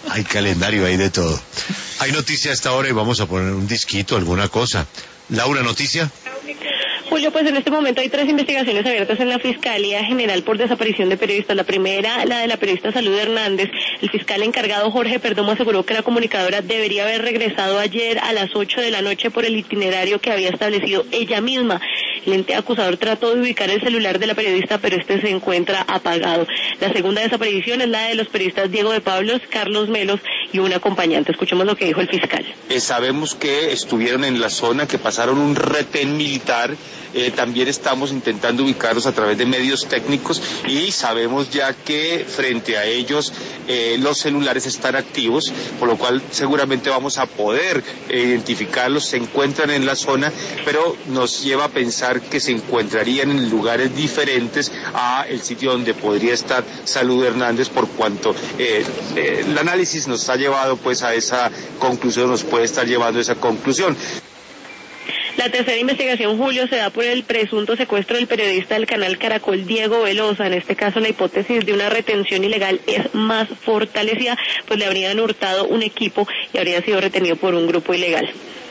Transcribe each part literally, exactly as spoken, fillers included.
Hay calendario, hay de todo. Hay noticia a esta hora y vamos a poner un disquito, alguna cosa. Laura, ¿noticia? Julio, pues en este momento hay tres investigaciones abiertas en la Fiscalía General por desaparición de periodistas. La primera, la de la periodista Salud Hernández. El fiscal encargado Jorge Perdomo aseguró que la comunicadora debería haber regresado ayer a las ocho de la noche por el itinerario que había establecido ella misma. El ente acusador trató de ubicar el celular de la periodista, pero este se encuentra apagado. La segunda desaparición es la de los periodistas Diego de Pablos, Carlos Melos y un acompañante. Escuchemos lo que dijo el fiscal. Eh, sabemos que estuvieron en la zona, que pasaron un retén militar. Eh, también estamos intentando ubicarlos a través de medios técnicos y sabemos ya que frente a ellos eh, los celulares están activos, por lo cual seguramente vamos a poder eh, identificarlos. Se encuentran en la zona, pero nos lleva a pensar que se encontrarían en lugares diferentes a el sitio donde podría estar Salud Hernández, por cuanto eh, eh, el análisis nos ha llevado pues a esa conclusión, nos puede estar llevando a esa conclusión. La tercera investigación, Julio, se da por el presunto secuestro del periodista del canal Caracol, Diego Velosa. En este caso, la hipótesis de una retención ilegal es más fortalecida, pues le habrían hurtado un equipo y habría sido retenido por un grupo ilegal.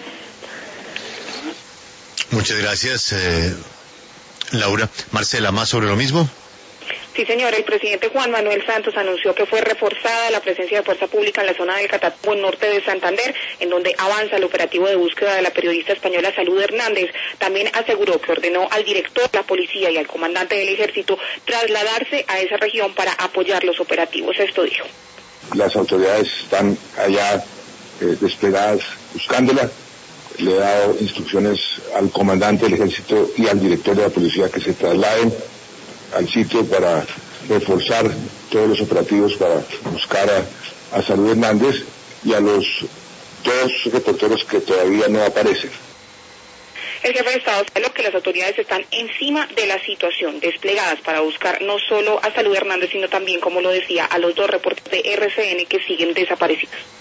Muchas gracias, eh, Laura. Marcela, ¿más sobre lo mismo? Sí, señor. El presidente Juan Manuel Santos anunció que fue reforzada la presencia de fuerza pública en la zona del Catatumbo, norte de Santander, en donde avanza el operativo de búsqueda de la periodista española Salud Hernández. También aseguró que ordenó al director de la policía y al comandante del ejército trasladarse a esa región para apoyar los operativos. Esto dijo. Las autoridades están allá eh, desplegadas buscándola. Le he dado instrucciones al comandante del ejército y al director de la policía que se trasladen al sitio para reforzar todos los operativos para buscar a, a Salud Hernández y a los dos reporteros que todavía no aparecen. El jefe de Estado señaló que las autoridades están encima de la situación, desplegadas para buscar no solo a Salud Hernández, sino también, como lo decía, a los dos reporteros de R C N que siguen desaparecidos.